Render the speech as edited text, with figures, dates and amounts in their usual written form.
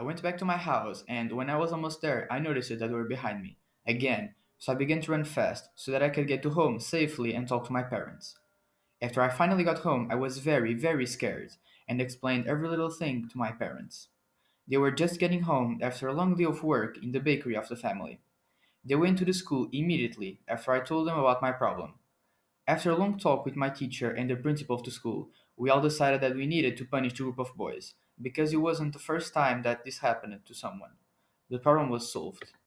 I went back to my house, and when I was almost there, I noticed that they were behind me. Again, so I began to run fast so that I could get to home safely and talk to my parents. After I finally got home, I was very, very scared and explained every little thing to my parents. They were just getting home after a long day of work in the bakery of the family. They went to the school immediately after I told them about my problem. After a long talk with my teacher and the principal of the school, we all decided that we needed to punish the group of boys, because it wasn't the first time that this happened to someone. The problem was solved.